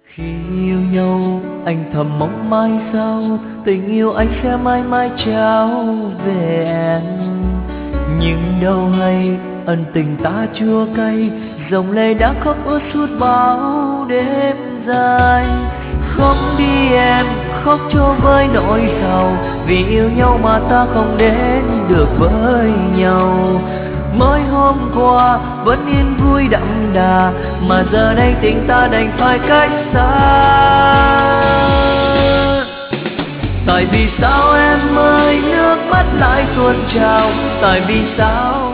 Khi yêu nhau anh thầm mong mai sau tình yêu anh sẽ mãi mãi trao về em. Nhưng đâu hay ân tình ta chua cay, dòng lệ đã khóc ướt suốt bao đêm dài. Khóc đi em, khóc cho với nỗi sầu, vì yêu nhau mà ta không đến được với nhau. Mới hôm qua vẫn yên vui đậm đà, mà giờ đây tình ta đành phải cách xa. Tại vì sao em ơi nước mắt lại tuôn trào, tại vì sao